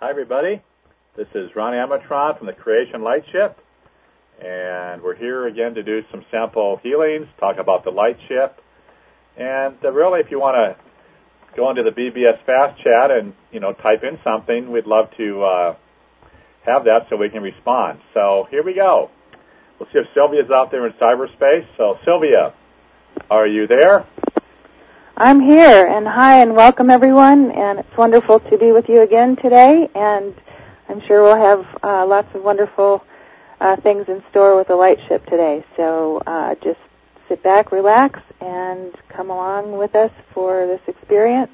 Hi, everybody. This is Ron Amatron from the Creation Light Ship, and we're here again to do some sample healings, talk about the light ship, and really, if you want to go into the BBS Fast Chat and type in something, we'd love to have that so we can respond. So here we go. We'll see if Sylvia's out there in cyberspace. So Sylvia, are you there? I'm here, and hi, and welcome, everyone, and it's wonderful to be with you again today, and I'm sure we'll have lots of wonderful things in store with the light ship today. So just sit back, relax, and come along with us for this experience.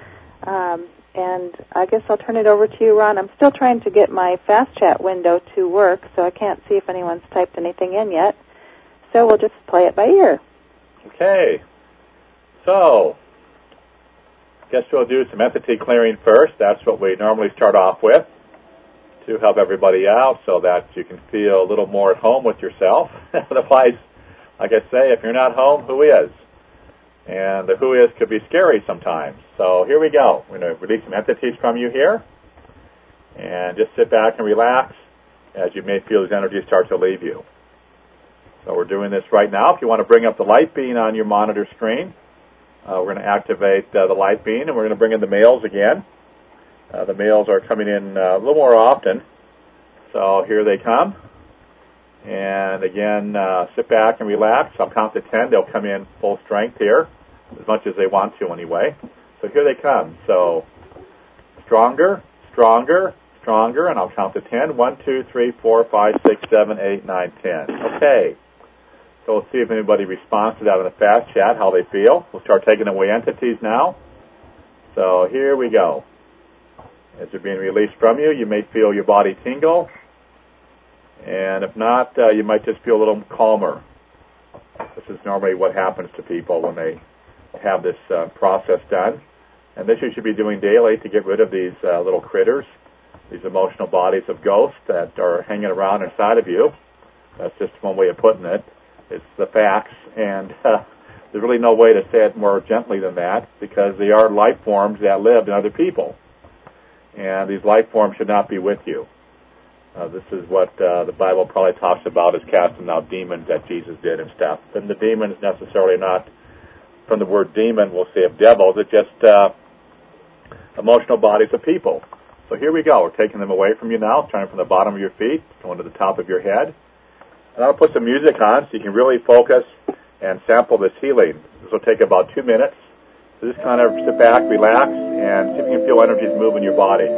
And I guess I'll turn it over to you, Ron. I'm still trying to get my Fast Chat window to work, so I can't see if anyone's typed anything in yet. So we'll just play it by ear. Okay. So, I guess we'll do some entity clearing first. That's what we normally start off with to help everybody out so that you can feel a little more at home with yourself. Otherwise, like I say, if you're not home, who is? And the who is could be scary sometimes. So here we go. We're going to release some entities from you here. And just sit back and relax as you may feel these energies start to leave you. So we're doing this right now. If you want to bring up the light beam on your monitor screen, we're going to activate the light beam, and we're going to bring in the males again. The males are coming in a little more often. So here they come. And again, sit back and relax. I'll count to 10. They'll come in full strength here, as much as they want to anyway. So here they come. So stronger, stronger, stronger, and I'll count to 10. 1, 2, 3, 4, 5, 6, 7, 8, 9, 10. Okay. So we'll see if anybody responds to that in the Fast Chat, how they feel. We'll start taking away entities now. So here we go. As they're being released from you, you may feel your body tingle. And if not, you might just feel a little calmer. This is normally what happens to people when they have this process done. And this you should be doing daily to get rid of these little critters, these emotional bodies of ghosts that are hanging around inside of you. That's just one way of putting it. It's the facts, and there's really no way to say it more gently than that, because they are life forms that live in other people. And these life forms should not be with you. This is what the Bible probably talks about as casting out demons that Jesus did and stuff. And the demons necessarily not from the word demon, we'll say of devils. It's just emotional bodies of people. So here we go. We're taking them away from you now, starting from the bottom of your feet, going to the top of your head. And I'll put some music on so you can really focus and sample this healing. This will take about 2 minutes. So just kind of sit back, relax, and see if you can feel energies move in your body.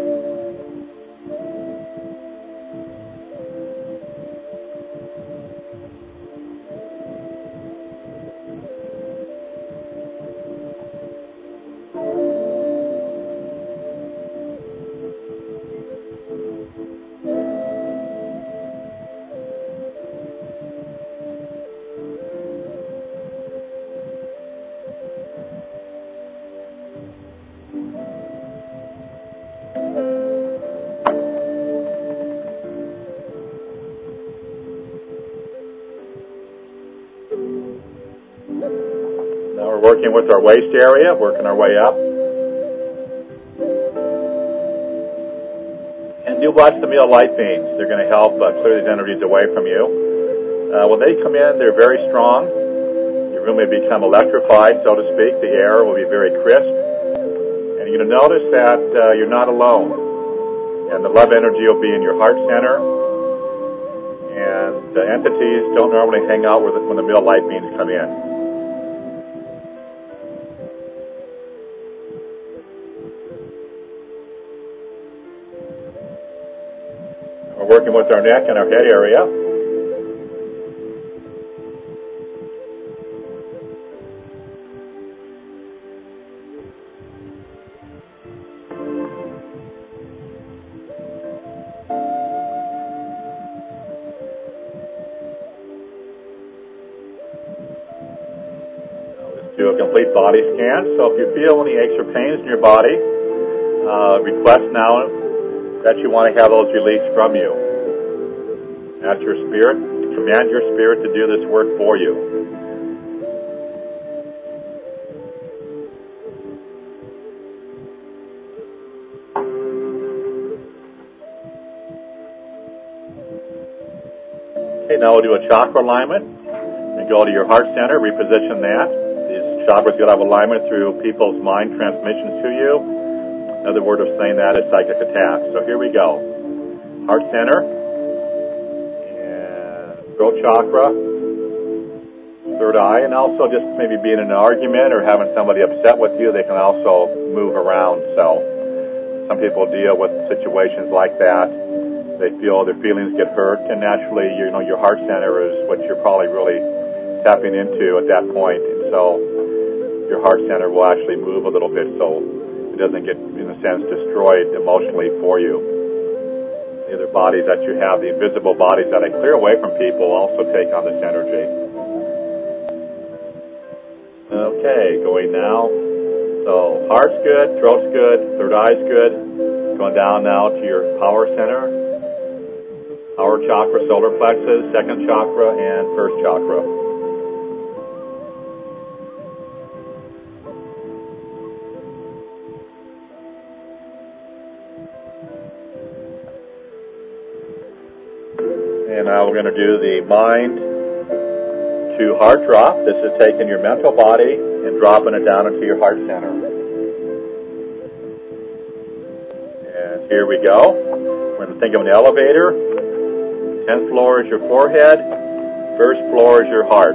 Now we're working with our waist area, working our way up. And do watch the meal light beams. They're going to help clear these energies away from you. When they come in, they're very strong. Your room may become electrified, so to speak. The air will be very crisp. And you're going to notice that you're not alone. And the love energy will be in your heart center. And the entities don't normally hang out when the meal light beams come in. We're working with our neck and our head area. Let's do a complete body scan. So if you feel any aches or pains in your body, request now that you want to have those released from you. Ask your spirit, command your spirit to do this work for you. now we'll do a chakra alignment. And go to your heart center, reposition that. These chakras will have alignment through people's mind transmissions to you. Another word of saying that is psychic attack. So here we go. Heart center, and throat chakra, third eye, and also just maybe being in an argument or having somebody upset with you, they can also move around. So some people deal with situations like that. They feel their feelings get hurt, and naturally, your heart center is what you're probably really tapping into at that point. And so your heart center will actually move a little bit so it doesn't get, in a sense, destroyed emotionally for you. The other bodies that you have, the invisible bodies that I clear away from people, also take on this energy. Okay, going now. So heart's good, throat's good, third eye's good. Going down now to your power center, power chakra, solar plexus, second chakra, and first chakra. And now we're going to do the mind to heart drop. This is taking your mental body and dropping it down into your heart center. And here we go. We're going to think of an elevator. 10th floor is your forehead. First floor is your heart.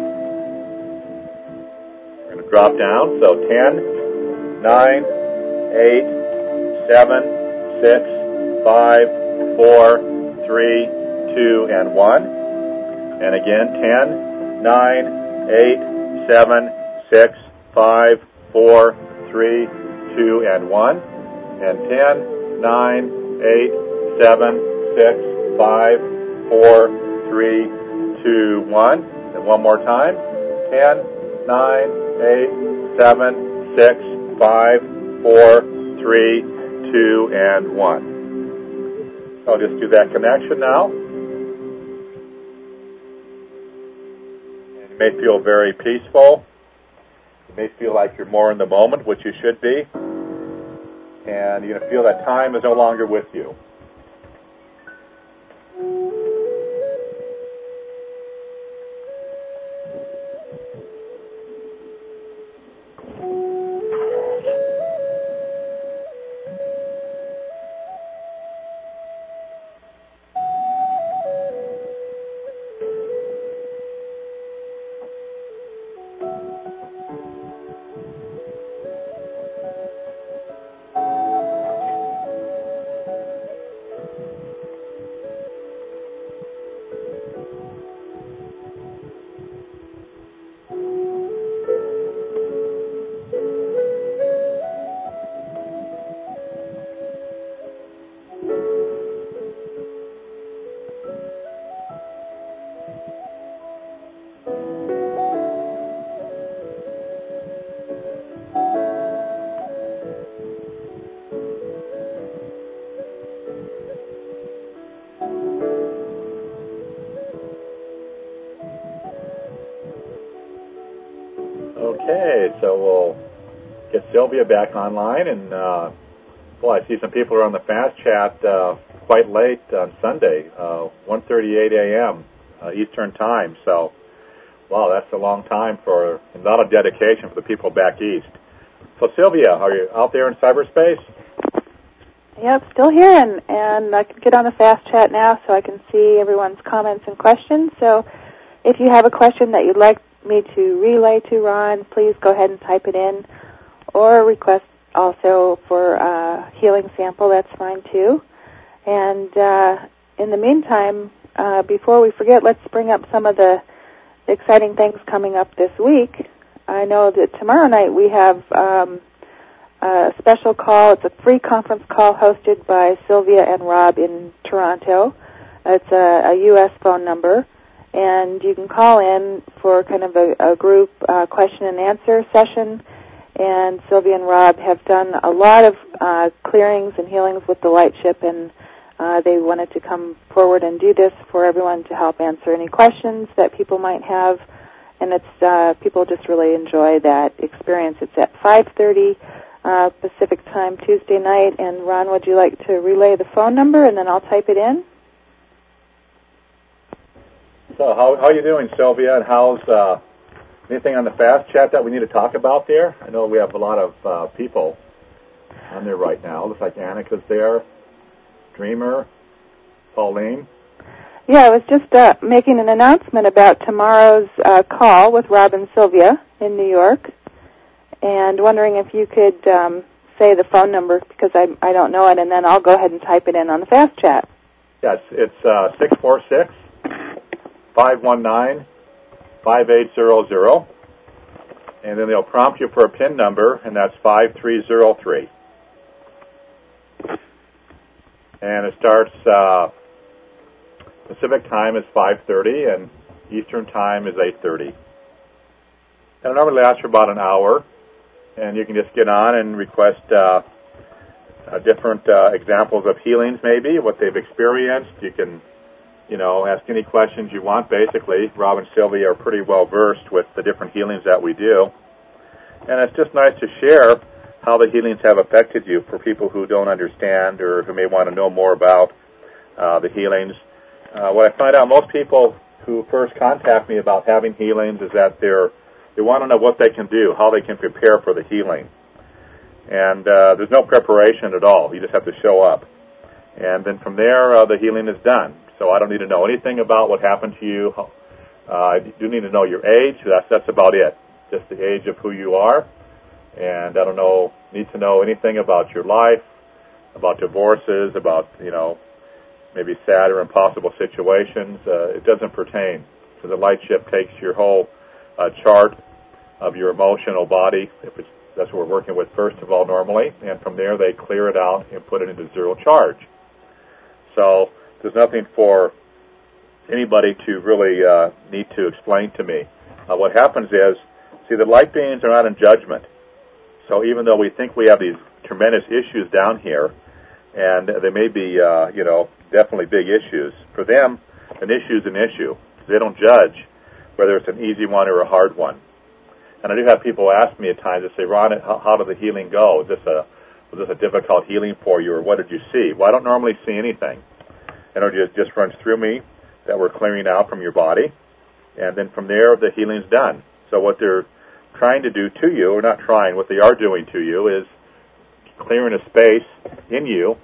We're going to drop down. So 10, 9, 8, 7, 6, 5, 4, 3, 2, and 1. And again, 10, 9, 8, 7, 6, 5, 4, 3, 2, and 1. And 10, 9, 8, 7, 6, 5, 4, 3, 2, 1. And one more time. 10, 9, 8, 7, 6, 5, 4, 3, 2, and 1. So I'll just do that connection now. You may feel very peaceful. You may feel like you're more in the moment, which you should be. And you're going to feel that time is no longer with you. Okay, so we'll get Sylvia back online, and I see some people are on the fast chat quite late on Sunday, 1:38 a.m. Eastern time. So, wow, that's a long time for a lot of dedication for the people back east. So, Sylvia, are you out there in cyberspace? Yep, still here, and I can get on the fast chat now so I can see everyone's comments and questions. So, if you have a question that you'd like me to relay to Ron, please go ahead and type it in, or request also for a healing sample. That's fine too. And in the meantime, before we forget, let's bring up some of the exciting things coming up this week. I know that tomorrow night we have a special call. It's a free conference call hosted by Sylvia and Rob in Toronto. It's a U.S. phone number. And you can call in for kind of a group question and answer session. And Sylvia and Rob have done a lot of clearings and healings with the light ship, and they wanted to come forward and do this for everyone to help answer any questions that people might have. And it's people just really enjoy that experience. It's at 5:30 Pacific time Tuesday night. And Ron, would you like to relay the phone number, and then I'll type it in? So how are you doing, Sylvia? And how's anything on the fast chat that we need to talk about there? I know we have a lot of people on there right now. Looks like Annika's there, Dreamer, Pauline. Yeah, I was just making an announcement about tomorrow's call with Rob and Sylvia in New York, and wondering if you could say the phone number, because I don't know it, and then I'll go ahead and type it in on the fast chat. Yes, it's 646-519-5800, and then they'll prompt you for a PIN number, and that's 5303. And it starts, Pacific time is 5:30, and Eastern time is 8:30. And it normally lasts for about an hour, and you can just get on and request different examples of healings, maybe, what they've experienced. You can, ask any questions you want, basically. Rob and Sylvia are pretty well-versed with the different healings that we do. And it's just nice to share how the healings have affected you for people who don't understand or who may want to know more about the healings. What I find out, most people who first contact me about having healings is that they want to know what they can do, how they can prepare for the healing. And there's no preparation at all. You just have to show up. And then from there, the healing is done. So I don't need to know anything about what happened to you. I do need to know your age. That's about it, just the age of who you are. And I don't need to know anything about your life, about divorces, about, maybe sad or impossible situations. It doesn't pertain. So the light ship takes your whole chart of your emotional body, that's what we're working with first of all normally, and from there they clear it out and put it into zero charge. So there's nothing for anybody to really need to explain to me. What happens is, the light beings are not in judgment. So even though we think we have these tremendous issues down here, and they may be, definitely big issues, for them, an issue is an issue. They don't judge whether it's an easy one or a hard one. And I do have people ask me at times, they say, Ron, how did the healing go? Was this a difficult healing for you, or what did you see? Well, I don't normally see anything. Energy just runs through me that we're clearing out from your body, and then from there, the healing's done. So what they're trying to do to you, or not trying, what they are doing to you is clearing a space in you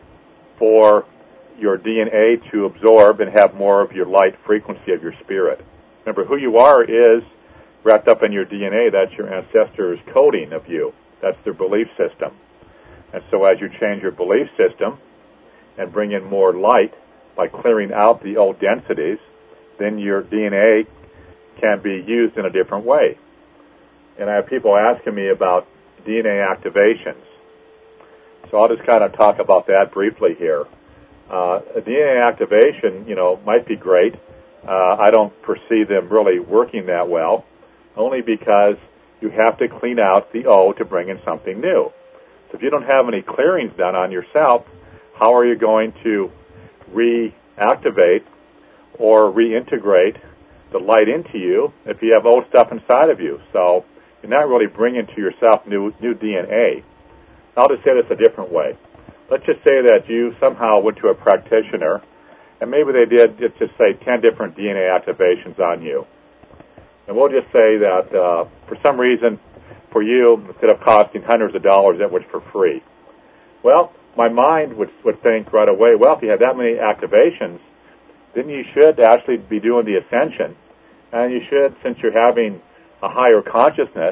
for your DNA to absorb and have more of your light frequency of your spirit. Remember, who you are is wrapped up in your DNA. That's your ancestors' coding of you. That's their belief system. And so as you change your belief system and bring in more light by clearing out the old densities, then your DNA can be used in a different way. And I have people asking me about DNA activations. So I'll just kind of talk about that briefly here. A DNA activation, might be great. I don't foresee them really working that well, only because you have to clean out the O to bring in something new. So if you don't have any clearings done on yourself, how are you going to reactivate or reintegrate the light into you if you have old stuff inside of you? So you're not really bringing to yourself new DNA. I'll just say this a different way. Let's just say that you somehow went to a practitioner, and maybe they did, just say, 10 different DNA activations on you. And we'll just say that for some reason, for you, instead of costing hundreds of dollars, that was for free. Well, my mind would think right away, well, if you have that many activations, then you should actually be doing the ascension. And you should, since you're having a higher consciousness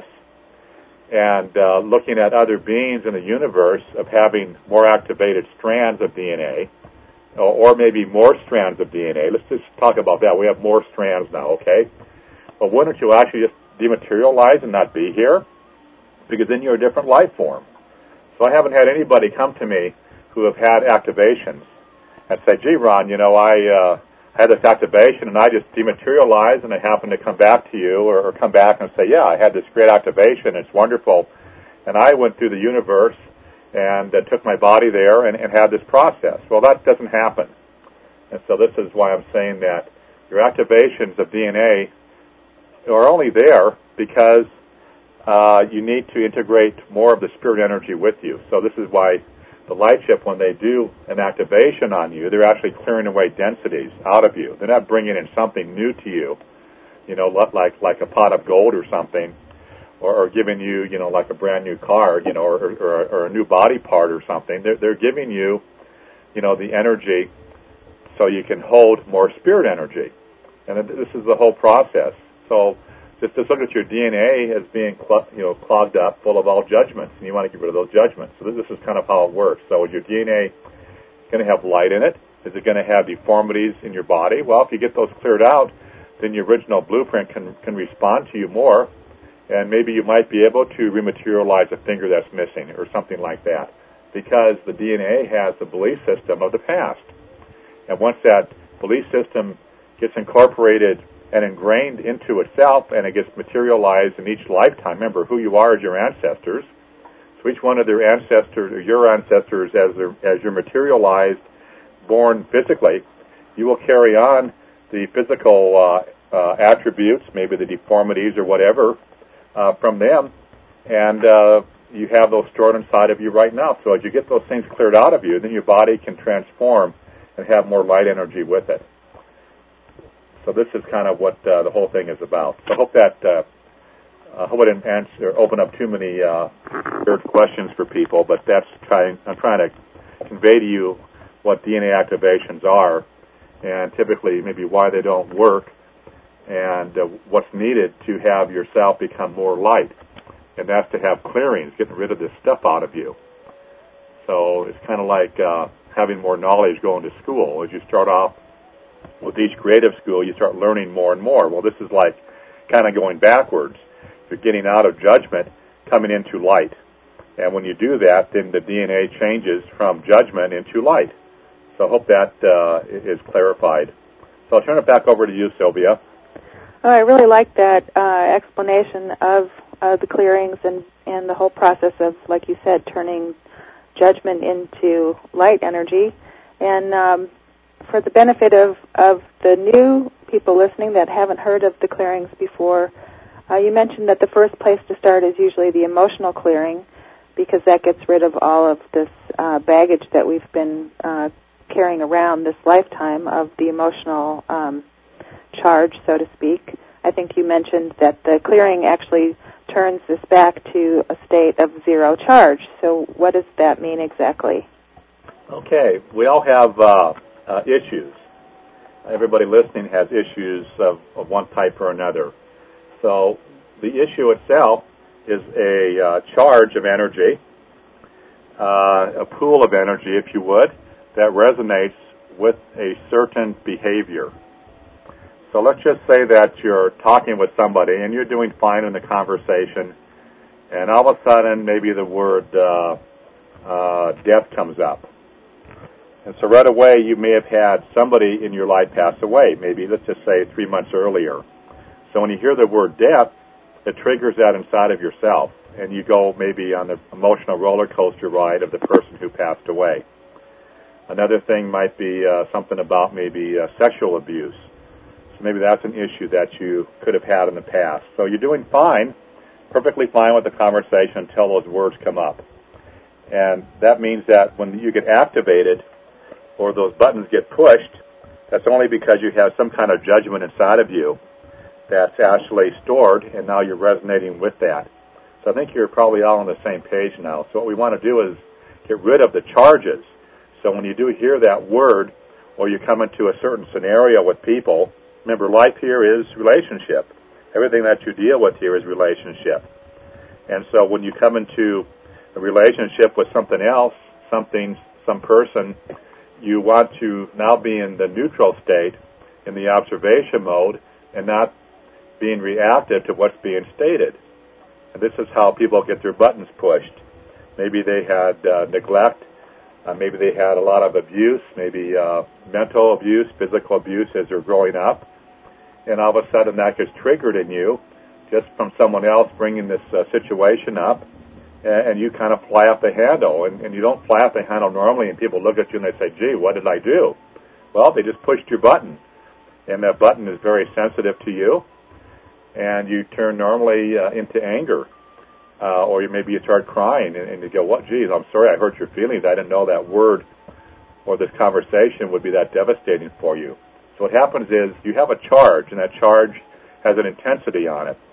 and looking at other beings in the universe of having more activated strands of DNA, or maybe more strands of DNA. Let's just talk about that. We have more strands now, okay? But why don't you actually just dematerialize and not be here? Because then you're a different life form. So I haven't had anybody come to me who have had activations and say, gee, Ron, I had this activation and I just dematerialized and I happened to come back to you or come back and say, yeah, I had this great activation, it's wonderful. And I went through the universe and took my body there and had this process. Well, that doesn't happen. And so this is why I'm saying that your activations of DNA are only there because you need to integrate more of the spirit energy with you. So this is why the light shift, when they do an activation on you, they're actually clearing away densities out of you. They're not bringing in something new to you, like a pot of gold or something, or giving you, like a brand new car, or a new body part or something. They're giving you, the energy so you can hold more spirit energy. And this is the whole process. So just look at your DNA as being clogged up, full of all judgments, and you want to get rid of those judgments. So this is kind of how it works. So is your DNA going to have light in it? Is it going to have deformities in your body? Well, if you get those cleared out, then your original blueprint can respond to you more, and maybe you might be able to rematerialize a finger that's missing or something like that, because the DNA has the belief system of the past. And once that belief system gets incorporated and ingrained into itself, and it gets materialized in each lifetime. Remember, who you are is your ancestors. So each one of their ancestors, or your ancestors, as you're materialized, born physically, you will carry on the physical attributes, maybe the deformities or whatever, from them, and you have those stored inside of you right now. So as you get those things cleared out of you, then your body can transform and have more light energy with it. So this is kind of what the whole thing is about. So I hope I didn't open up too many weird questions for people, but I'm trying to convey to you what DNA activations are, and typically maybe why they don't work, and what's needed to have yourself become more light. And that's to have clearings, getting rid of this stuff out of you. So it's kind of like having more knowledge going to school. As you start off with each creative school, you start learning more and more. Well, this is like kind of going backwards. You're getting out of judgment, coming into light. And when you do that, then the DNA changes from judgment into light. So I hope that is clarified. So I'll turn it back over to you, Sylvia. Oh, I really like that explanation of the clearings and the whole process of, like you said, turning judgment into light energy. And for the benefit of the new people listening that haven't heard of the clearings before, you mentioned that the first place to start is usually the emotional clearing, because that gets rid of all of this baggage that we've been carrying around this lifetime of the emotional charge, so to speak. I think you mentioned that the clearing actually turns this back to a state of zero charge. So what does that mean exactly? Okay, we all have issues. Everybody listening has issues of one type or another. So the issue itself is a charge of energy, a pool of energy, if you would, that resonates with a certain behavior. So let's just say that you're talking with somebody and you're doing fine in the conversation, and all of a sudden maybe the word death comes up. And so right away you may have had somebody in your life pass away, maybe let's just say 3 months earlier. So when you hear the word death, it triggers that inside of yourself, and you go maybe on the emotional roller coaster ride of the person who passed away. Another thing might be something about maybe sexual abuse. So maybe that's an issue that you could have had in the past. So you're doing fine, perfectly fine with the conversation until those words come up. And that means that when you get activated or those buttons get pushed, that's only because you have some kind of judgment inside of you that's actually stored, and now you're resonating with that. So I think you're probably all on the same page now. So what we want to do is get rid of the charges. So when you do hear that word, or you come into a certain scenario with people, remember, life here is relationship. Everything that you deal with here is relationship. And so when you come into a relationship with something else, some person, you want to now be in the neutral state, in the observation mode, and not being reactive to what's being stated. And this is how people get their buttons pushed. Maybe they had neglect. Maybe they had a lot of abuse, maybe mental abuse, physical abuse as they're growing up. And all of a sudden that gets triggered in you just from someone else bringing this situation up, and you kind of fly off the handle. And you don't fly off the handle normally, and people look at you and they say, gee, what did I do? Well, they just pushed your button. And that button is very sensitive to you, and you turn normally into anger. or maybe you start crying, and you go, "What? Geez, I'm sorry, I hurt your feelings. I didn't know that word or this conversation would be that devastating for you." So what happens is you have a charge, and that charge has an intensity on it.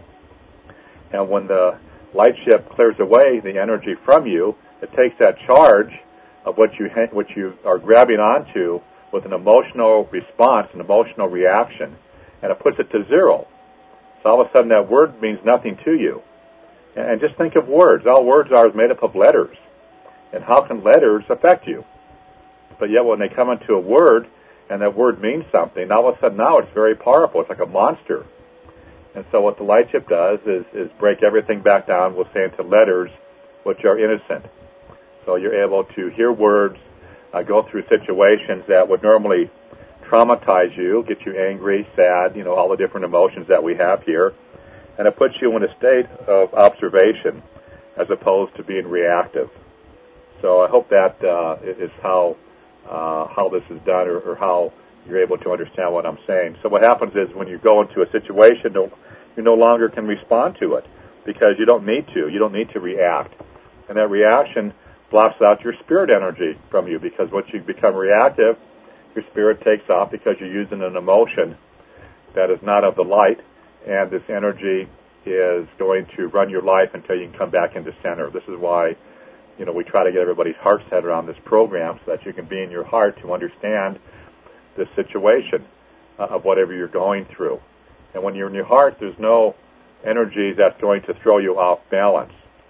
And when the light ship clears away the energy from you, it takes that charge of what you are grabbing onto with an emotional response, an emotional reaction, and it puts it to zero. So all of a sudden that word means nothing to you. And just think of words. All words are is made up of letters. And how can letters affect you? But yet when they come into a word, and that word means something, all of a sudden now it's very powerful. It's like a monster. And so what the light ship does is break everything back down, we'll say, into letters which are innocent. So you're able to hear words, go through situations that would normally traumatize you, get you angry, sad, all the different emotions that we have here. And it puts you in a state of observation as opposed to being reactive. So I hope that is how this is done, or how you're able to understand what I'm saying. So what happens is when you go into a situation, you no longer can respond to it because you don't need to. You don't need to react. And that reaction blocks out your spirit energy from you, because once you become reactive, your spirit takes off because you're using an emotion that is not of the light, and this energy is going to run your life until you can come back into center. This is why we try to get everybody's heart centered on this program, so that you can be in your heart to understand the situation of whatever you're going through. And when you're in your heart, there's no energy that's going to throw you off balance.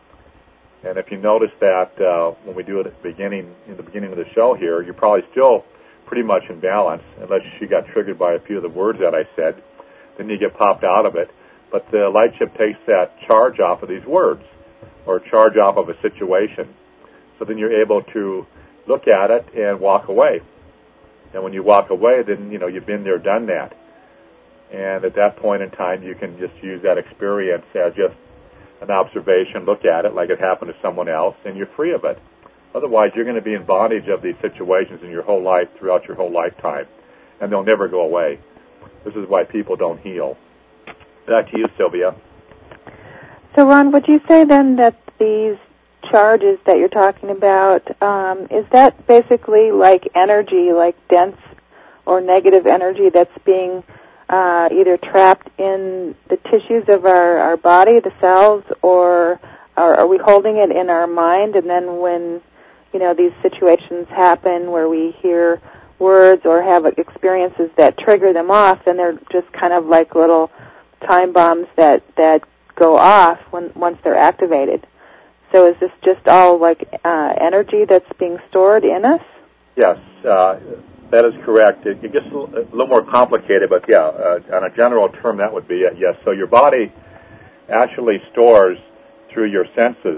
And if you notice that when we do it in the beginning of the show here, you're probably still pretty much in balance, unless you got triggered by a few of the words that I said. Then you get popped out of it. But the light ship takes that charge off of these words, or charge off of a situation. So then you're able to look at it and walk away. And when you walk away, then you've been there, done that. And at that point in time, you can just use that experience as just an observation, look at it like it happened to someone else, and you're free of it. Otherwise, you're going to be in bondage of these situations in your whole life, throughout your whole lifetime, and they'll never go away. This is why people don't heal. Back to you, Sylvia. So, Ron, would you say then that these charges that you're talking about, is that basically like energy, like dense or negative energy that's being either trapped in the tissues of our body, the cells, or are we holding it in our mind, and then when these situations happen where we hear words or have experiences that trigger them off, and they're just kind of like little time bombs that go off once they're activated? So is this just all like energy that's being stored in us? Yes, that is correct. It gets a little more complicated, but yeah, on a general term, that would be it, yes. So your body actually stores through your senses.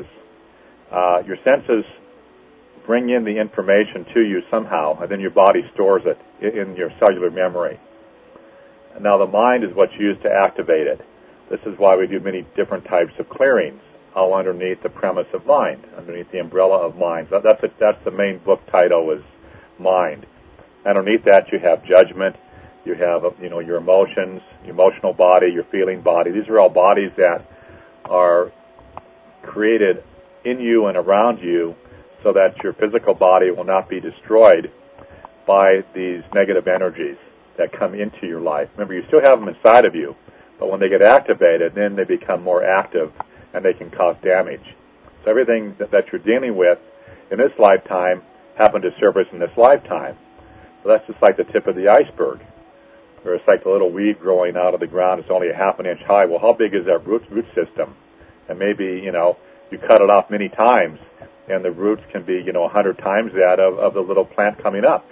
Your senses bring in the information to you somehow, and then your body stores it in your cellular memory. And now the mind is what's used to activate it. This is why we do many different types of clearings, all underneath the premise of mind, underneath the umbrella of mind. So that's the main book title, is Mind. Underneath that, you have judgment, you have your emotions, your emotional body, your feeling body. These are all bodies that are created in you and around you, so that your physical body will not be destroyed by these negative energies that come into your life. Remember, you still have them inside of you, but when they get activated, then they become more active and they can cause damage. So everything that you're dealing with in this lifetime happened to surface in this lifetime. So that's just like the tip of the iceberg. Or it's like a little weed growing out of the ground. It's only a half an inch high. Well, how big is that root system? And maybe, you cut it off many times, and the roots can be, 100 times that of the little plant coming up,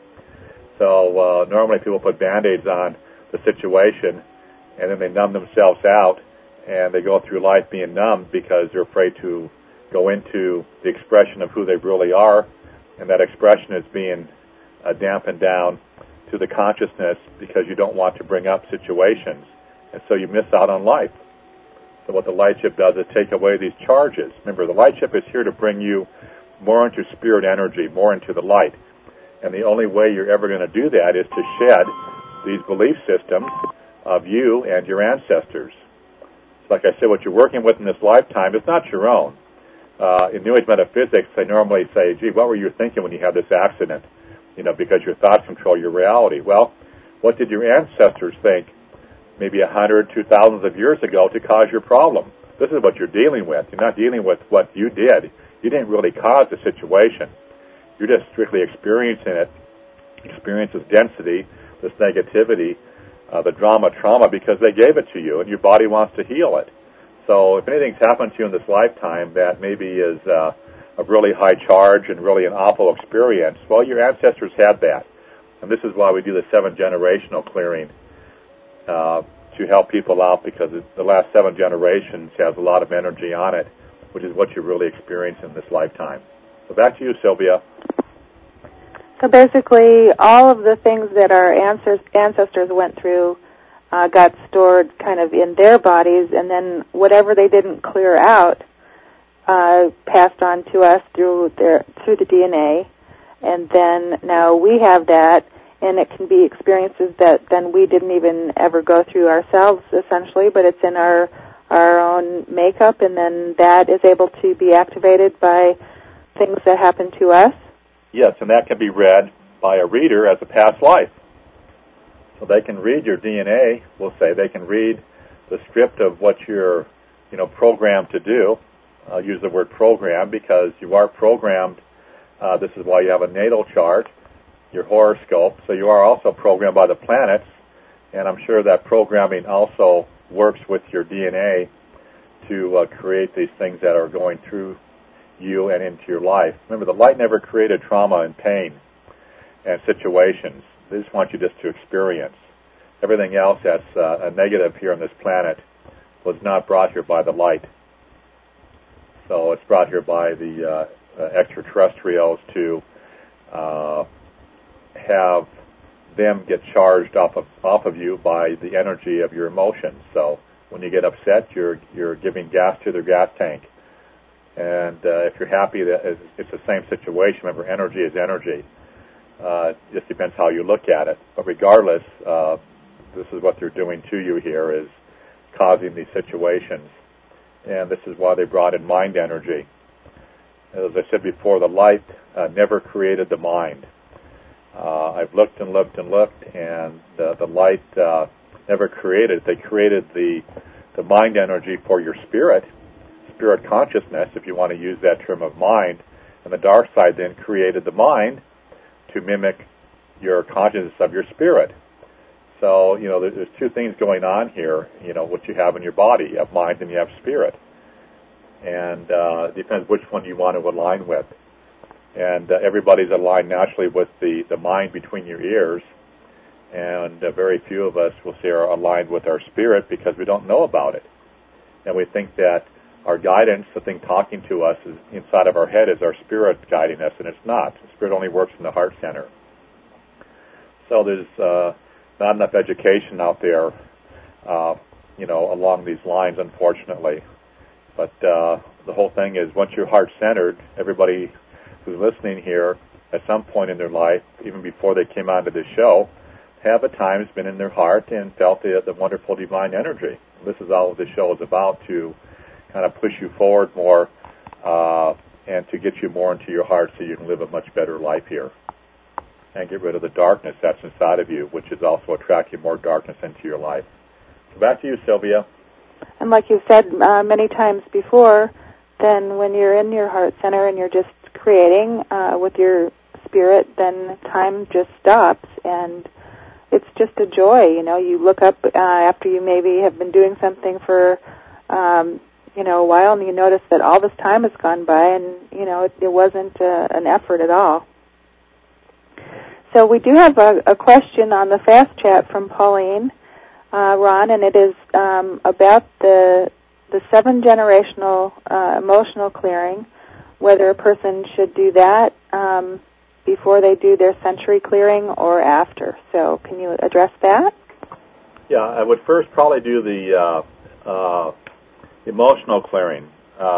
So normally people put Band-Aids on the situation, and then they numb themselves out, and they go through life being numb because they're afraid to go into the expression of who they really are, and that expression is being dampened down to the consciousness because you don't want to bring up situations, and so you miss out on life. So what the light ship does is take away these charges. Remember, the light ship is here to bring you more into spirit energy, more into the light. And the only way you're ever going to do that is to shed these belief systems of you and your ancestors. So like I said, what you're working with in this lifetime is not your own. In New Age metaphysics, they normally say, gee, what were you thinking when you had this accident? Because your thoughts control your reality. Well, what did your ancestors think maybe 100, 2,000 of years ago to cause your problem? This is what you're dealing with. You're not dealing with what you did. You didn't really cause the situation. You're just strictly experiencing it. Experience this density, this negativity, the drama, trauma, because they gave it to you, and your body wants to heal it. So if anything's happened to you in this lifetime that maybe is a really high charge and really an awful experience, well, your ancestors had that. And this is why we do the 7-generational clearing, to help people out, because the last 7 generations has a lot of energy on it, which is what you're really experiencing in this lifetime. So back to you, Sylvia. So basically, all of the things that our ancestors went through got stored kind of in their bodies, and then whatever they didn't clear out passed on to us through the DNA, and then now we have that, and it can be experiences that then we didn't even ever go through ourselves, essentially, but it's in our own makeup, and then that is able to be activated by things that happen to us. Yes, and that can be read by a reader as a past life. So they can read your DNA, we'll say. They can read the script of what you're, programmed to do. I'll use the word program because you are programmed. This is why you have a natal chart, your horoscope. So you are also programmed by the planets, and I'm sure that programming also works with your DNA to create these things that are going through you and into your life. Remember, the light never created trauma and pain and situations. They just want you just to experience. Everything else that's a negative here on this planet was not brought here by the light. So it's brought here by the extraterrestrials to have them get charged off of you by the energy of your emotions. So when you get upset, you're giving gas to their gas tank. And if you're happy, it's the same situation. Remember, energy is energy. It just depends how you look at it. But regardless, this is what they're doing to you here, is causing these situations. And this is why they brought in mind energy. As I said before, the light never created the mind. I've looked and looked and looked, and the light never created. They created the mind energy for your spirit consciousness, if you want to use that term of mind, and the dark side then created the mind to mimic your consciousness of your spirit. So, there's two things going on here, what you have in your body. You have mind and you have spirit. And it depends which one you want to align with. And everybody's aligned naturally with the mind between your ears, and very few of us will say are aligned with our spirit because we don't know about it. And we think that our guidance, the thing talking to us is inside of our head, is our spirit guiding us, and it's not. The spirit only works in the heart center. So there's not enough education out there, along these lines, unfortunately. But the whole thing is, once you're heart-centered, everybody who's listening here, at some point in their life, even before they came onto this show, have at times been in their heart and felt the wonderful divine energy. This is all this show is about, to kind of push you forward more and to get you more into your heart so you can live a much better life here and get rid of the darkness that's inside of you, which is also attracting more darkness into your life. So back to you, Sylvia. And like you've said many times before, then when you're in your heart center and you're just creating with your spirit, then time just stops, and it's just a joy. You look up after you maybe have been doing something for a while, and you notice that all this time has gone by, and it wasn't an effort at all. So we do have a question on the fast chat from Pauline, Ron, and it is about the 7-generational emotional clearing, whether a person should do that before they do their century clearing or after. So can you address that? Yeah, I would first probably do the emotional clearing.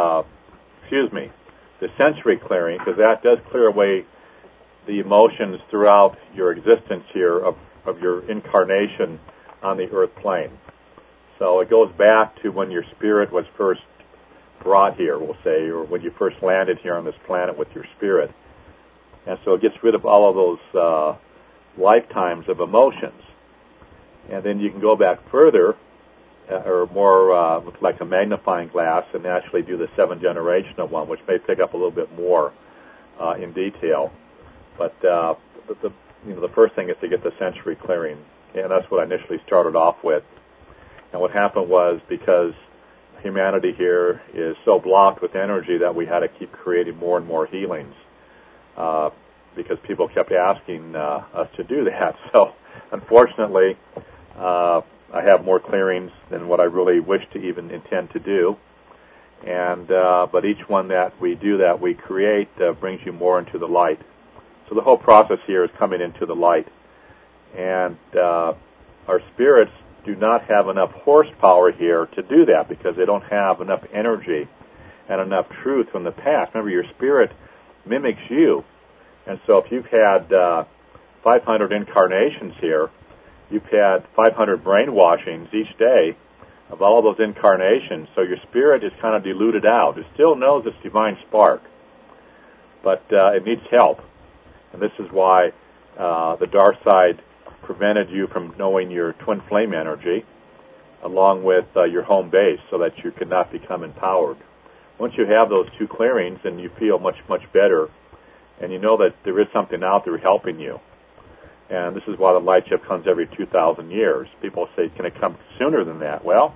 The sensory clearing, because that does clear away the emotions throughout your existence here of your incarnation on the earth plane. So it goes back to when your spirit was first brought here, we'll say, or when you first landed here on this planet with your spirit. And so it gets rid of all of those lifetimes of emotions. And then you can go back further, or more like a magnifying glass, and actually do the 7-generational one, which may pick up a little bit more in detail. But the first thing is to get the sensory clearing, and that's what I initially started off with. And what happened was, because humanity here is so blocked with energy, that we had to keep creating more and more healings, because people kept asking us to do that. So unfortunately, I have more clearings than what I really wish to even intend to do. And but each one that we do, that we create, brings you more into the light. So the whole process here is coming into the light. And our spirits do not have enough horsepower here to do that, because they don't have enough energy and enough truth from the past. Remember, your spirit mimics you. And so if you've had 500 incarnations here, you've had 500 brainwashings each day of all of those incarnations, so your spirit is kind of diluted out. It still knows its divine spark, but it needs help. And this is why the dark side prevented you from knowing your twin flame energy, along with your home base, so that you could not become empowered. Once you have those two clearings, and you feel much, much better, and you know that there is something out there helping you. And this is why the light shift comes every 2,000 years. People say, can it come sooner than that? Well,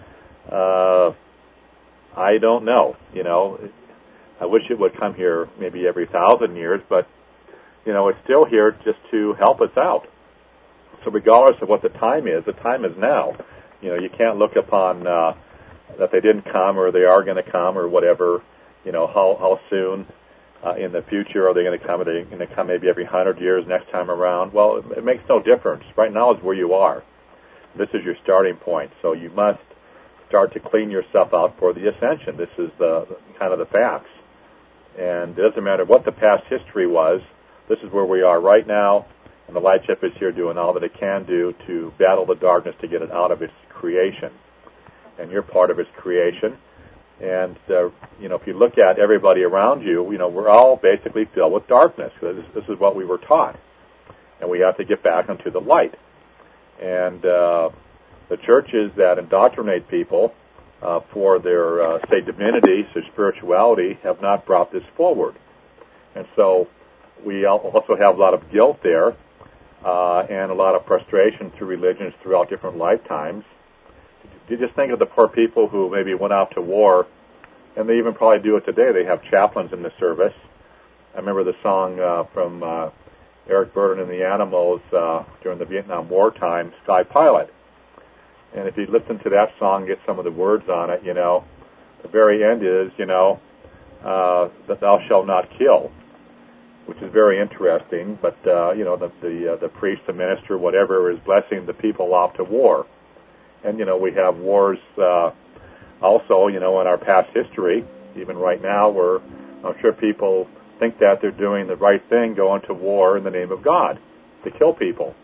I don't know. I wish it would come here maybe every 1,000 years, but, it's still here just to help us out. So regardless of what the time is now. You can't look upon that they didn't come, or they are going to come, or whatever, how soon. In the future, are they going to come? Are they going to come maybe every 100 years next time around? Well, it makes no difference. Right now is where you are. This is your starting point. So you must start to clean yourself out for the ascension. This is the kind of the facts. And it doesn't matter what the past history was. This is where we are right now. And the light ship is here doing all that it can do to battle the darkness to get it out of its creation. And you're part of its creation. And, if you look at everybody around you, we're all basically filled with darkness. This is what we were taught. And we have to get back into the light. And the churches that indoctrinate people for their, divinity, their spirituality, have not brought this forward. And so we also have a lot of guilt there, and a lot of frustration through religions throughout different lifetimes. You just think of the poor people who maybe went out to war, and they even probably do it today. They have chaplains in the service. I remember the song from Eric Burdon and the Animals during the Vietnam War time, Sky Pilot. And if you listen to that song, get some of the words on it, the very end is, that thou shalt not kill, which is very interesting. But, the priest, the minister, whatever, is blessing the people off to war. And, we have wars also, in our past history, even right now, where I'm sure people think that they're doing the right thing, going to war in the name of God, to kill people.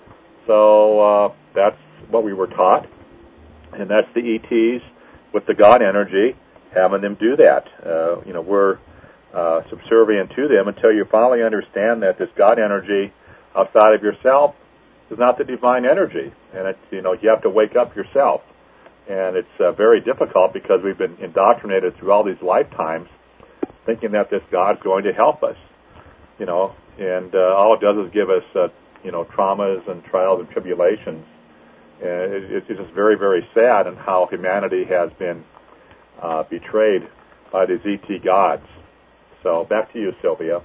So that's what we were taught, and that's the ETs with the God energy, having them do that. We're subservient to them until you finally understand that this God energy outside of yourself is not the divine energy, and it's, you have to wake up yourself, and it's very difficult because we've been indoctrinated through all these lifetimes, thinking that this God's going to help us, and all it does is give us, traumas and trials and tribulations, and it's just very, very sad in how humanity has been betrayed by these ET gods. So back to you, Sylvia.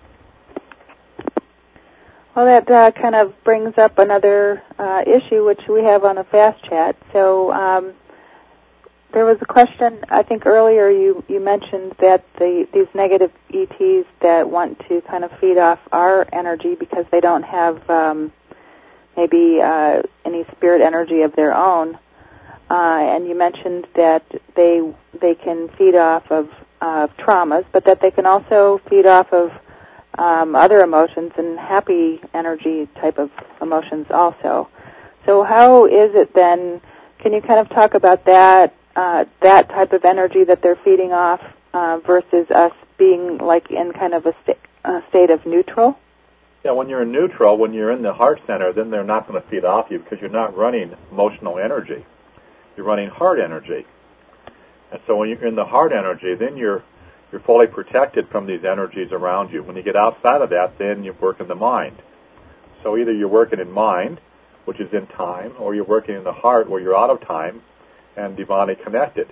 Well, that kind of brings up another issue which we have on the Fast Chat. So there was a question, I think earlier you mentioned that these negative ETs that want to kind of feed off our energy because they don't have maybe any spirit energy of their own. And you mentioned that they can feed off of traumas, but that they can also feed off of other emotions and happy energy type of emotions also. So how is it then, Can you kind of talk about that type of energy that they're feeding off versus us being like in kind of a state of neutral? Yeah, when you're in neutral, when you're in the heart center, then they're not going to feed off you because you're not running emotional energy. You're running heart energy. And so when you're in the heart energy, then you're fully protected from these energies around you. When you get outside of that, then you work in the mind. So either you're working in mind, which is in time, or you're working in the heart where you're out of time and divinely connected.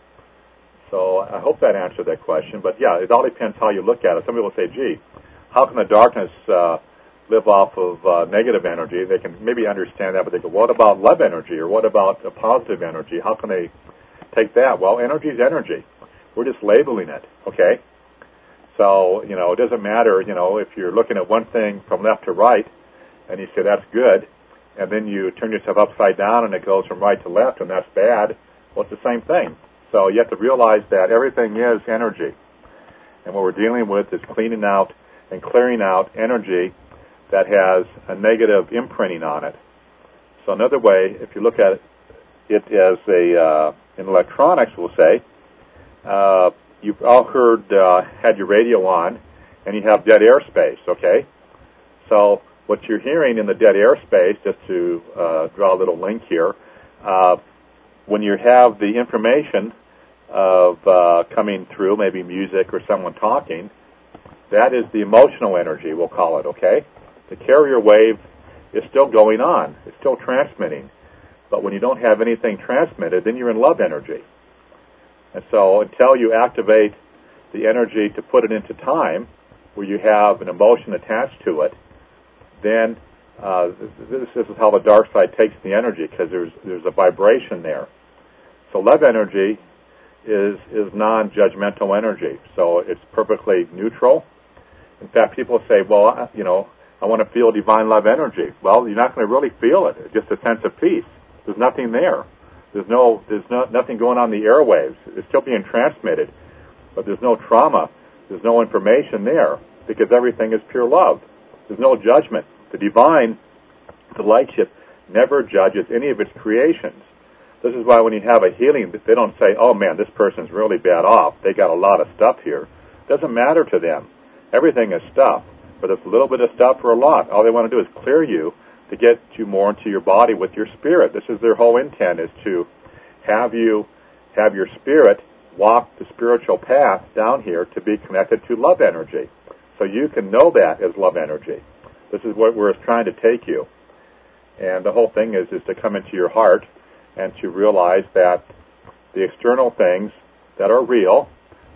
So I hope that answered that question. But yeah, it all depends how you look at it. Some people say, gee, how can the darkness live off of negative energy? They can maybe understand that, but they go, what about love energy, or what about positive energy? How can they take that? Well, energy is energy. We're just labeling it, okay? So, it doesn't matter, if you're looking at one thing from left to right, and you say that's good, and then you turn yourself upside down and it goes from right to left, and that's bad, well, it's the same thing. So you have to realize that everything is energy. And what we're dealing with is cleaning out and clearing out energy that has a negative imprinting on it. So another way, if you look at it as in electronics, we'll say, you've all heard, had your radio on, and you have dead airspace, okay? So what you're hearing in the dead airspace, just to draw a little link here, when you have the information of coming through, maybe music or someone talking, that is the emotional energy, we'll call it, okay? The carrier wave is still going on. It's still transmitting. But when you don't have anything transmitted, then you're in love energy. And so until you activate the energy to put it into time, where you have an emotion attached to it, then this is how the dark side takes the energy, because there's a vibration there. So love energy is non-judgmental energy. So it's perfectly neutral. In fact, people say, well, I want to feel divine love energy. Well, you're not going to really feel it. It's just a sense of peace. There's nothing there. There's nothing going on in the airwaves. It's still being transmitted, but there's no trauma. There's no information there, because everything is pure love. There's no judgment. The divine, the light ship, never judges any of its creations. This is why when you have a healing, they don't say, oh man, this person's really bad off. They got a lot of stuff here. It doesn't matter to them. Everything is stuff, whether it's a little bit of stuff or a lot. All they want to do is clear you to get you more into your body with your spirit. This is their whole intent, is to have you have your spirit walk the spiritual path down here to be connected to love energy. So you can know that as love energy. This is what we're trying to take you. And the whole thing is to come into your heart and to realize that the external things that are real,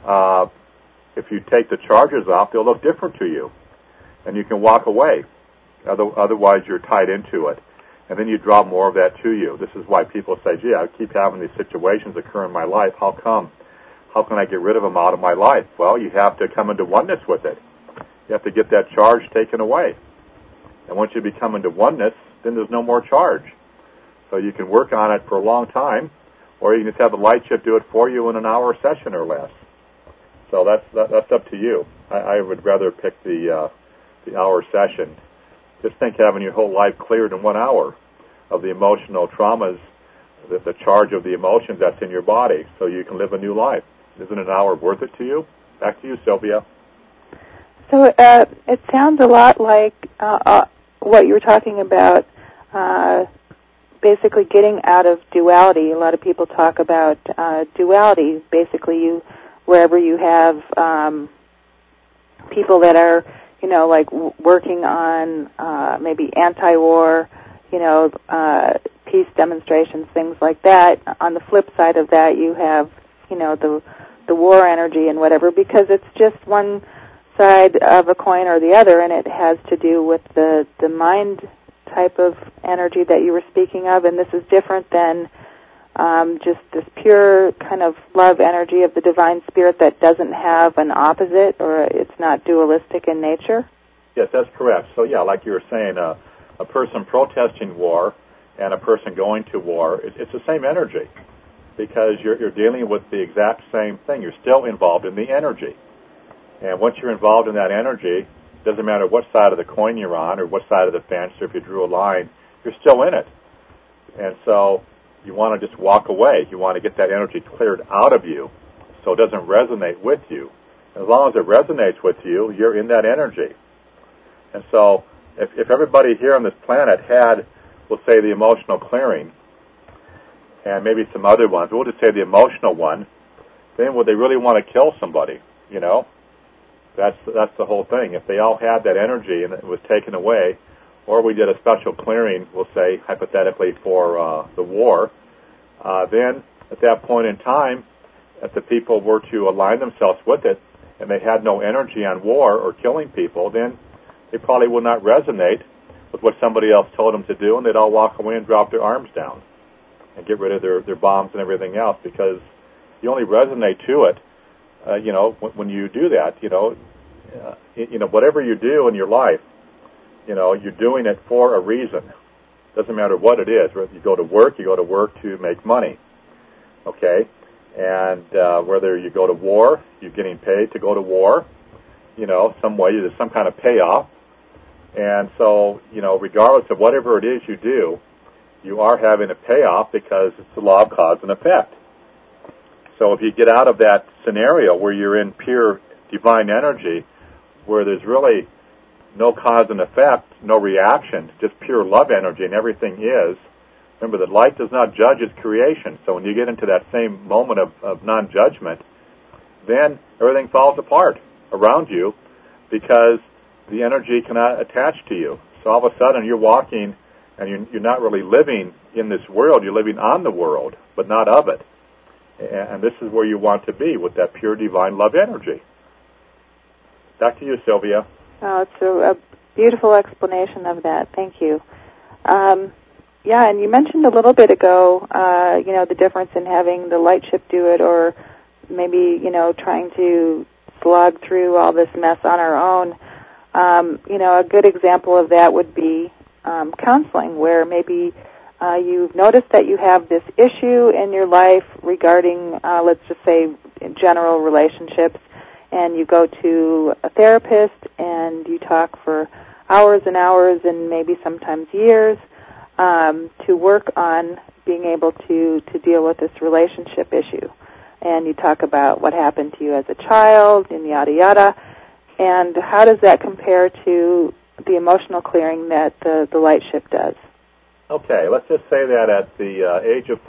if you take the charges off, they'll look different to you. And you can walk away. Otherwise, you're tied into it. And then you draw more of that to you. This is why people say, gee, I keep having these situations occur in my life. How come? How can I get rid of them out of my life? Well, you have to come into oneness with it. You have to get that charge taken away. And once you become into oneness, then there's no more charge. So you can work on it for a long time, or you can just have the light ship do it for you in an hour session or less. So that's up to you. I would rather pick the hour session. Just think having your whole life cleared in 1 hour of the emotional traumas, the charge of the emotions that's in your body, so you can live a new life. Isn't an hour worth it to you? Back to you, Sylvia. So it sounds a lot like what you were talking about, basically getting out of duality. A lot of people talk about duality. Basically, wherever you have people that are, like working on maybe anti-war, peace demonstrations, things like that. On the flip side of that, you have, the war energy and whatever, because it's just one side of a coin or the other, and it has to do with the mind type of energy that you were speaking of, and this is different than just this pure kind of love energy of the divine spirit that doesn't have an opposite, or it's not dualistic in nature? Yes, that's correct. So yeah, like you were saying, a person protesting war and a person going to war, it's the same energy, because you're dealing with the exact same thing. You're still involved in the energy. And once you're involved in that energy, it doesn't matter what side of the coin you're on or what side of the fence, or if you drew a line, you're still in it. And so you want to just walk away. You want to get that energy cleared out of you so it doesn't resonate with you. As long as it resonates with you, you're in that energy. And so if everybody here on this planet had, we'll say, the emotional clearing, and maybe some other ones, we'll just say the emotional one, then would they really want to kill somebody? You know? That's the whole thing. If they all had that energy and it was taken away, or we did a special clearing, we'll say, hypothetically, for the war, then at that point in time, if the people were to align themselves with it and they had no energy on war or killing people, then they probably would not resonate with what somebody else told them to do, and they'd all walk away and drop their arms down and get rid of their bombs and everything else, because you only resonate to it, when you do that, whatever you do in your life, you're doing it for a reason. Doesn't matter what it is. Whether you go to work to make money, okay? And whether you go to war, you're getting paid to go to war, some way, there's some kind of payoff. And so, regardless of whatever it is you do, you are having a payoff because it's the law of cause and effect. So if you get out of that scenario where you're in pure divine energy, where there's really no cause and effect, no reaction, just pure love energy, and everything is, remember that light does not judge its creation. So when you get into that same moment of non-judgment, then everything falls apart around you because the energy cannot attach to you. So all of a sudden you're walking and you're not really living in this world. You're living on the world, but not of it. And this is where you want to be, with that pure divine love energy. Back to you, Sylvia. Oh, it's a beautiful explanation of that. Thank you. Yeah, and you mentioned a little bit ago, the difference in having the light ship do it, or maybe, trying to slog through all this mess on our own. A good example of that would be counseling, where maybe you've noticed that you have this issue in your life regarding, let's just say, general relationships, and you go to a therapist and you talk for hours and hours and maybe sometimes years to work on being able to deal with this relationship issue. And you talk about what happened to you as a child and yada yada. And how does that compare to the emotional clearing that the light ship does? Okay, let's just say that at the age of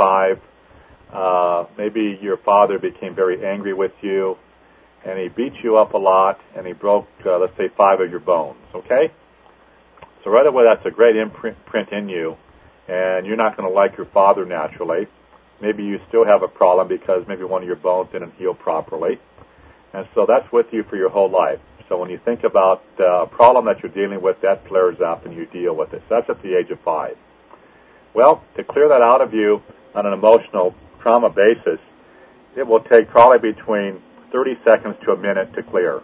5, maybe your father became very angry with you, and he beat you up a lot, and he broke, let's say, 5 of your bones, okay? So right away, that's a great imprint in you, and you're not going to like your father naturally. Maybe you still have a problem because maybe one of your bones didn't heal properly. And so that's with you for your whole life. So when you think about a problem that you're dealing with, that flares up and you deal with it. So that's at the age of 5. Well, to clear that out of you on an emotional trauma basis, it will take probably between 30 seconds to a minute to clear.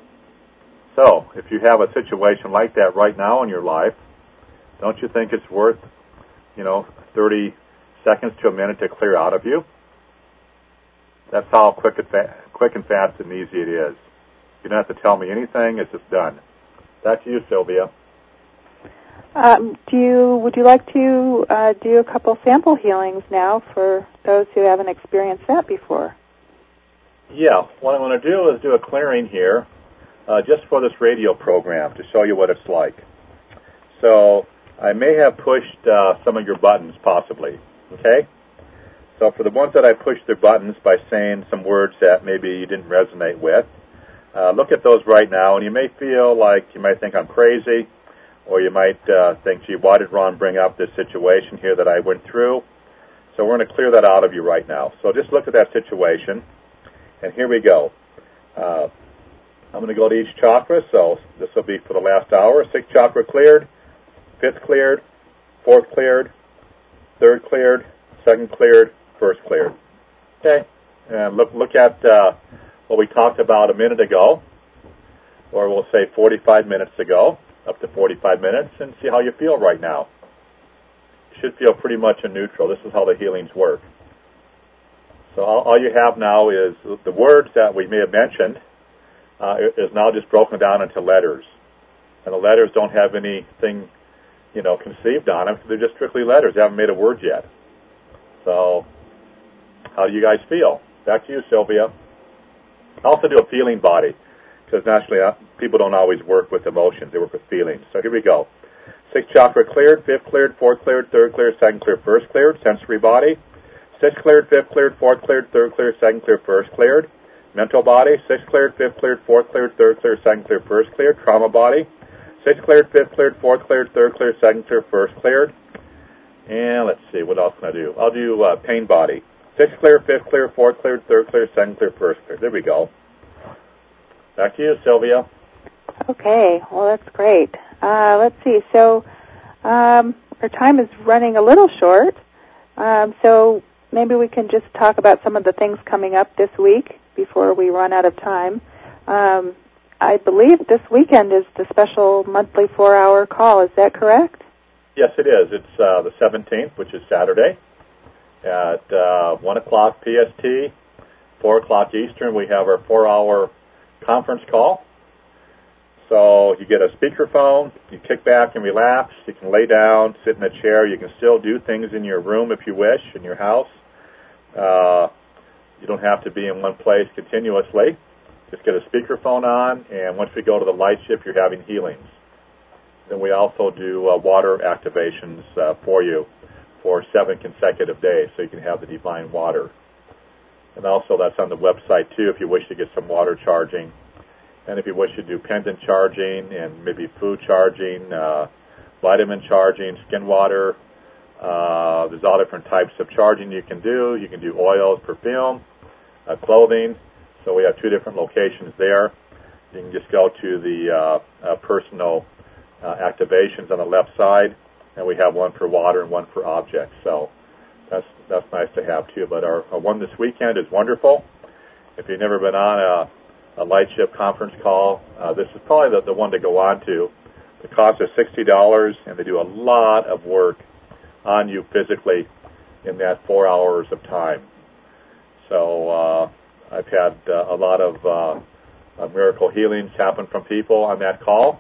So if you have a situation like that right now in your life, don't you think it's worth, 30 seconds to a minute to clear out of you? That's how quick and fast and easy it is. You don't have to tell me anything. It's just done. Back to you, Sylvia. Would you like to do a couple sample healings now for those who haven't experienced that before? Yeah. What I'm going to do is do a clearing here just for this radio program to show you what it's like. So I may have pushed some of your buttons, possibly. Okay? So for the ones that I pushed their buttons by saying some words that maybe you didn't resonate with, look at those right now, and you may feel like you might think I'm crazy, or you might think, gee, why did Ron bring up this situation here that I went through? So we're going to clear that out of you right now. So just look at that situation, and here we go. I'm going to go to each chakra, so this will be for the last hour. 6th chakra cleared, 5th cleared, 4th cleared, 3rd cleared, 2nd cleared, 1st cleared. Okay, and look at what we talked about a minute ago, or we'll say 45 minutes ago, up to 45 minutes, and see how you feel right now. You should feel pretty much in neutral. This is how the healings work. So all you have now is the words that we may have mentioned is now just broken down into letters. And the letters don't have anything, conceived on them. They're just strictly letters. They haven't made a word yet. So how do you guys feel? Back to you, Sylvia. I also do a feeling body, because naturally people don't always work with emotions. They work with feelings. So here we go. 6th chakra cleared, 5th cleared, 4th cleared, 3rd cleared, 2nd cleared, 1st cleared, sensory body. 6th cleared, 5th cleared, 4th cleared, 3rd cleared, 2nd cleared, 1st cleared. Mental body, 6th cleared, 5th cleared, 4th cleared, 3rd cleared, 2nd cleared, 1st cleared. Trauma body, 6th cleared, 5th cleared, 4th cleared, 3rd cleared, 2nd cleared, 1st cleared. And let's see, what else can I do? I'll do pain body. 6th cleared, 5th cleared, 4th cleared, 3rd cleared, 2nd cleared, 1st cleared. There we go. Back to you, Sylvia. Okay, well, that's great. Let's see. So our time is running a little short, so maybe we can just talk about some of the things coming up this week before we run out of time. I believe this weekend is the special monthly 4-hour call. Is that correct? Yes, it is. It's the 17th, which is Saturday, at 1 o'clock PST, 4 o'clock Eastern. We have our 4-hour conference call. So you get a speakerphone, you kick back and relax, you can lay down, sit in a chair, you can still do things in your room if you wish, in your house. You don't have to be in one place continuously. Just get a speakerphone on, and once we go to the light shift, you're having healings. Then we also do water activations for you for 7 consecutive days, so you can have the divine water. And also that's on the website too if you wish to get some water charging. And if you wish to do pendant charging and maybe food charging, vitamin charging, skin water, there's all different types of charging you can do. You can do oils, perfume, clothing. So we have 2 different locations there. You can just go to the personal activations on the left side, and we have one for water and one for objects. So that's nice to have too. But our one this weekend is wonderful. If you've never been on a light shift conference call, this is probably the one to go on to. The cost is $60, and they do a lot of work on you physically in that 4 hours of time. So I've had a lot of miracle healings happen from people on that call.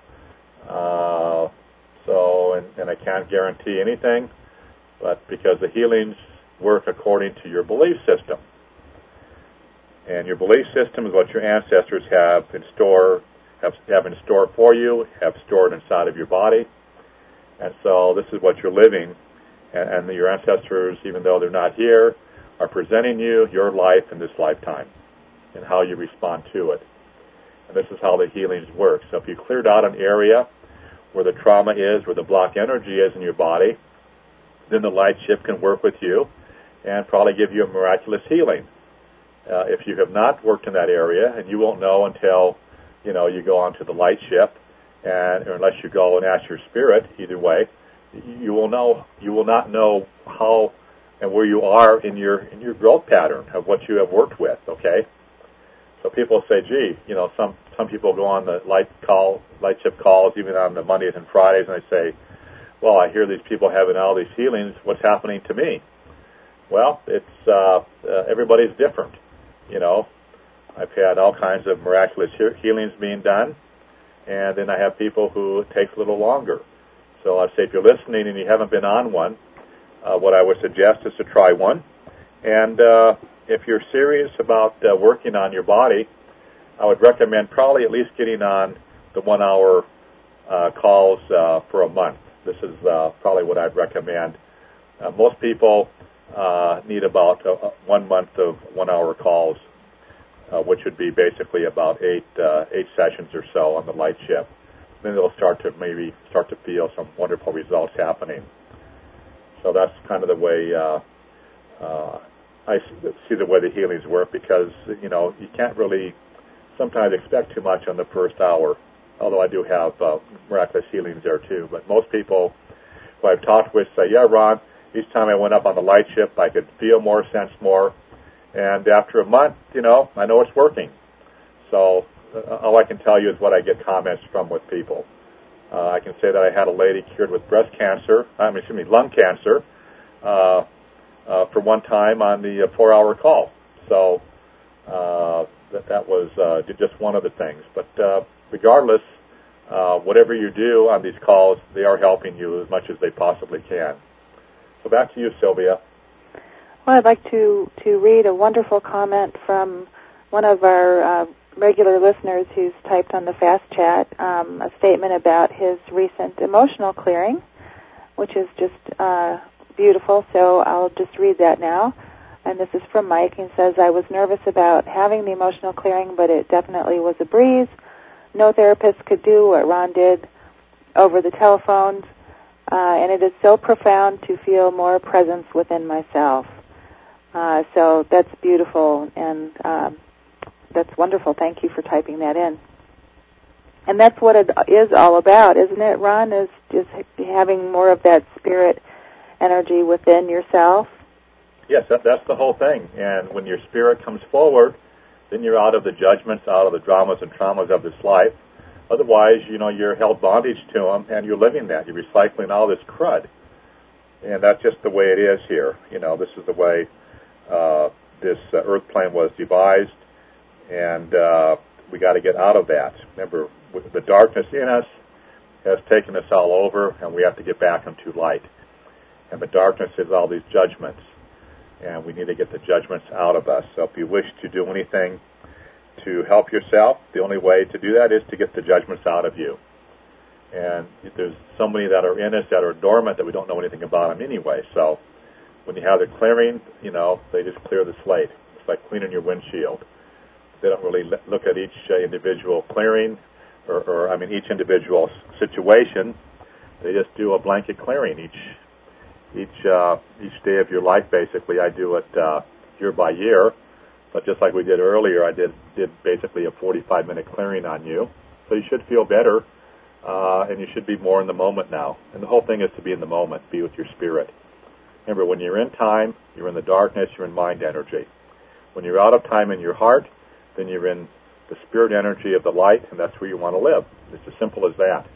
And I can't guarantee anything, but because the healings work according to your belief system. And your belief system is what your ancestors have in store for you, have stored inside of your body. And so this is what you're living. And your ancestors, even though they're not here, are presenting you your life in this lifetime and how you respond to it. And this is how the healings work. So if you cleared out an area where the trauma is, where the blocked energy is in your body, then the light shift can work with you and probably give you a miraculous healing. If you have not worked in that area, and you won't know until you go on to the light shift, or unless you go and ask your spirit, either way, you will not know how and where you are in your growth pattern of what you have worked with. Okay, so people say, gee, some people go on the light shift calls, even on the Mondays and Fridays, and they say, well, I hear these people having all these healings. What's happening to me? Well, it's everybody's different. I've had all kinds of miraculous healings being done, and then I have people who it takes a little longer. So I'd say if you're listening and you haven't been on one, what I would suggest is to try one. And if you're serious about working on your body, I would recommend probably at least getting on the 1-hour calls for a month. This is probably what I'd recommend. Most people need about 1 month of 1-hour calls, which would be basically about 8 sessions or so on the light shift. Then they'll start to feel some wonderful results happening. So that's kind of the way I see the way the healings work, because you can't really sometimes expect too much on the first hour, although I do have miraculous healings there too. But most people who I've talked with say, yeah, Ron, each time I went up on the light shift, I could feel more, sense more. And after a month, I know it's working. So all I can tell you is what I get comments from with people. I can say that I had a lady cured with lung cancer for one time on the 4-hour call. So that was just one of the things. But regardless, whatever you do on these calls, they are helping you as much as they possibly can. So back to you, Sylvia. Well, I'd like to read a wonderful comment from one of our regular listeners who's typed on the Fast Chat, a statement about his recent emotional clearing, which is just beautiful, so I'll just read that now. And this is from Mike. He says, I was nervous about having the emotional clearing, but it definitely was a breeze. No therapist could do what Ron did over the telephones, and it is so profound to feel more presence within myself. So that's beautiful, and that's wonderful. Thank you for typing that in. And that's what it is all about, isn't it, Ron, is just having more of that spirit energy within yourself? Yes, that's the whole thing. And when your spirit comes forward, then you're out of the judgments, out of the dramas and traumas of this life. Otherwise, you're held bondage to them, and you're living that. You're recycling all this crud. And that's just the way it is here. This is the way this earth plane was devised, and we got to get out of that. Remember, the darkness in us has taken us all over, and we have to get back into light. And the darkness is all these judgments, and we need to get the judgments out of us. So if you wish to do anything to help yourself, the only way to do that is to get the judgments out of you. And there's so many that are in us that are dormant that we don't know anything about them anyway. So when you have the clearing, they just clear the slate. It's like cleaning your windshield. They don't really look at each individual clearing, or each individual situation. They just do a blanket clearing each day of your life. Basically, I do it year by year. But just like we did earlier, I did basically a 45-minute clearing on you. So you should feel better, and you should be more in the moment now. And the whole thing is to be in the moment, be with your spirit. Remember, when you're in time, you're in the darkness, you're in mind energy. When you're out of time in your heart, then you're in the spirit energy of the light, and that's where you want to live. It's as simple as that.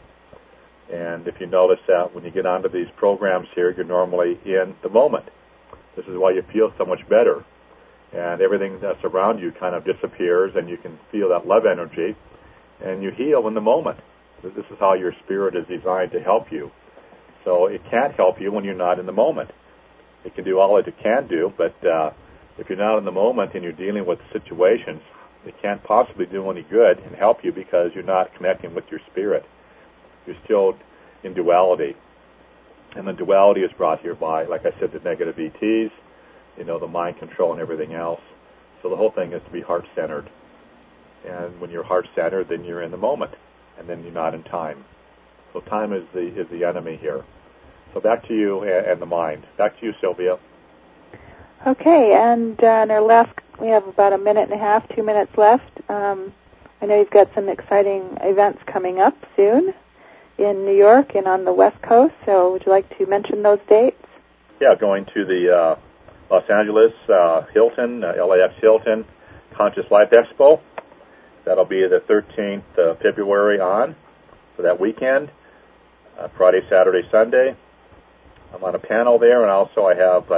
And if you notice that when you get onto these programs here, you're normally in the moment. This is why you feel so much better. And everything that's around you kind of disappears, and you can feel that love energy, and you heal in the moment. This is how your spirit is designed to help you. So it can't help you when you're not in the moment. It can do all that it can do, but if you're not in the moment and you're dealing with situations, it can't possibly do any good and help you because you're not connecting with your spirit. You're still in duality. And the duality is brought here by, like I said, the negative ETs, the mind control and everything else. So the whole thing is to be heart-centered. And when you're heart-centered, then you're in the moment, and then you're not in time. So time is the enemy here. So back to you and the mind. Back to you, Sylvia. Okay, and on our left, we have about 1.5 minutes, 2 minutes left. I know you've got some exciting events coming up soon in New York and on the West Coast, so would you like to mention those dates? Yeah, going to the Los Angeles Hilton, LAX Hilton Conscious Life Expo. That'll be the 13th of February on for that weekend, Friday, Saturday, Sunday. I'm on a panel there, and also I have,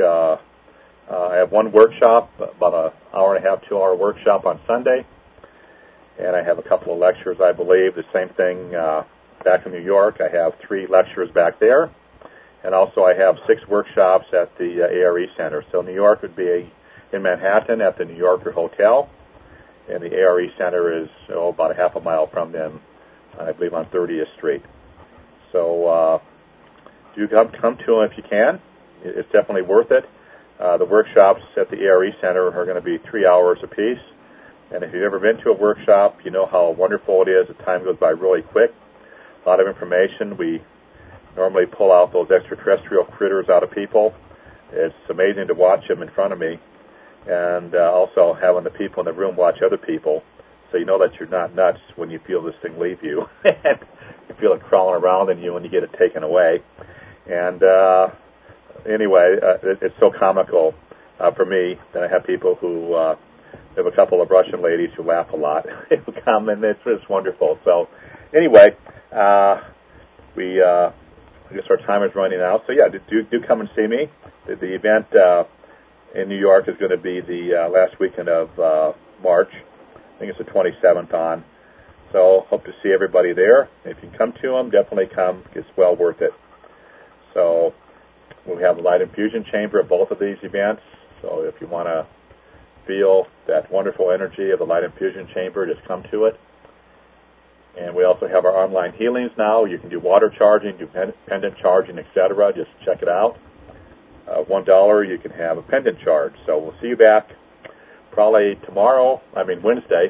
I have one workshop, about an hour and a half, 2-hour workshop on Sunday, and I have a couple of lectures, I believe. The same thing back in New York. I have 3 lectures back there, and also I have 6 workshops at the ARE Center. So New York would be in Manhattan at the New Yorker Hotel, and the ARE Center is about a half a mile from them, I believe on 30th Street. So do come to them if you can. It's definitely worth it. The workshops at the ARE Center are going to be 3 hours apiece. And if you've ever been to a workshop, you know how wonderful it is. The time goes by really quick. A lot of information. We normally pull out those extraterrestrial critters out of people. It's amazing to watch them in front of me. And also having the people in the room watch other people, so you know that you're not nuts when you feel this thing leave you. And you feel it crawling around in you when you get it taken away. And anyway, it's so comical for me that I have people who, we have a couple of Russian ladies who laugh a lot. They come, and it's wonderful. So anyway, I guess our time is running out. So yeah, do come and see me. The event in New York is going to be the last weekend of March. I think it's the 27th on. So hope to see everybody there. If you can come to them, definitely come. It's well worth it. So We have a light infusion chamber at both of these events. So if you want to feel that wonderful energy of the light infusion chamber, just come to it. And we also have our online healings now. You can do water charging, do pendant charging, etc. Just check it out. $1, you can have a pendant charge. So we'll see you back probably Wednesday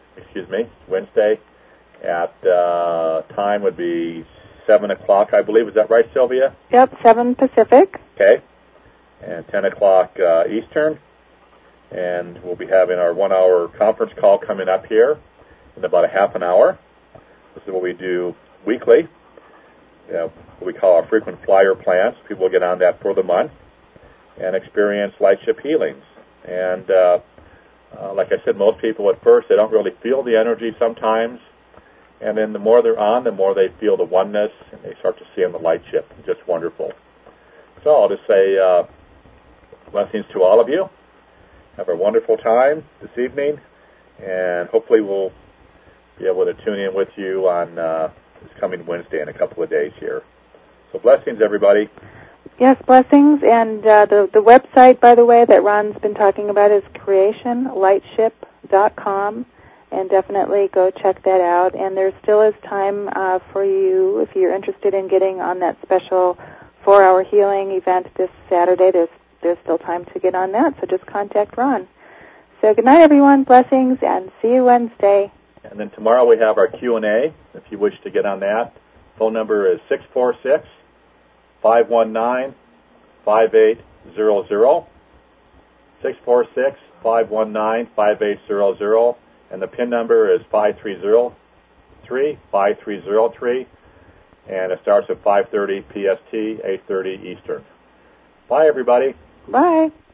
at time would be 7 o'clock, I believe. Is that right, Sylvia? Yep, 7 Pacific. Okay. And 10 o'clock Eastern. And we'll be having our 1-hour conference call coming up here in about a half an hour. This is what we do weekly. What we call our frequent flyer plans. People will get on that for the month and experience lightship healings. And like I said, most people at first, they don't really feel the energy sometimes. And then the more they're on, the more they feel the oneness, and they start to see on the lightship. Just wonderful. So I'll just say blessings to all of you. Have a wonderful time this evening, and hopefully we'll be able to tune in with you on this coming Wednesday in a couple of days here. So blessings, everybody. Yes, blessings. And the website, by the way, that Ron's been talking about is creationlightship.com, and definitely go check that out. And there still is time for you, if you're interested in getting on that special 4-hour healing event this Saturday. There's still time to get on that, so just contact Ron. So good night, everyone. Blessings, and see you Wednesday. And then tomorrow we have our Q&A, if you wish to get on that. Phone number is 646-519-5800. 646-519-5800. And the PIN number is 5303. And it starts at 5:30 PST, 8:30 Eastern. Bye, everybody. Bye.